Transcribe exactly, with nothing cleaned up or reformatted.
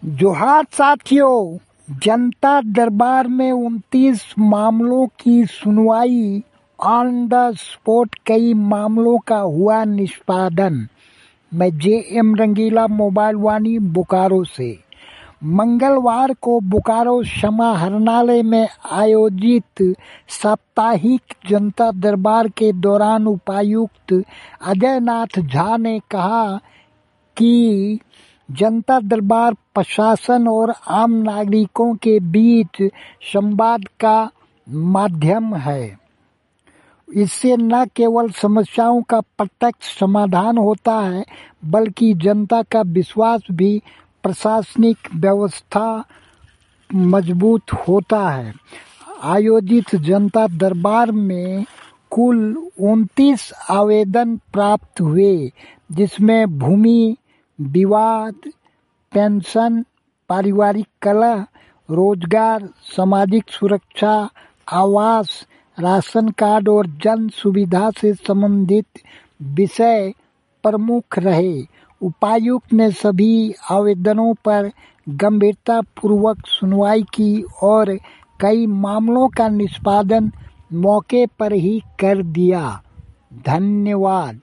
जोहार साथियों, जनता दरबार में उनतीस मामलों की सुनवाई। ऑन द स्पॉट कई मामलों का हुआ निष्पादन। मैं J M Rangila, mobile Vani, Bokaro से। मंगलवार को बोकारो समाहरणालय में आयोजित साप्ताहिक जनता दरबार के दौरान उपायुक्त अजय नाथ झा ने कहा कि जनता दरबार प्रशासन और आम नागरिकों के बीच संवाद का माध्यम है। इससे न केवल समस्याओं का प्रत्यक्ष समाधान होता है, बल्कि जनता का विश्वास भी प्रशासनिक व्यवस्था मजबूत होता है। आयोजित जनता दरबार में कुल उनतीस आवेदन प्राप्त हुए, जिसमें भूमि विवाद, पेंशन, पारिवारिक कलह, रोजगार, सामाजिक सुरक्षा, आवास, राशन कार्ड और जन सुविधा से संबंधित विषय प्रमुख रहे। उपायुक्त ने सभी आवेदनों पर गंभीरता पूर्वक सुनवाई की और कई मामलों का निष्पादन मौके पर ही कर दिया। धन्यवाद।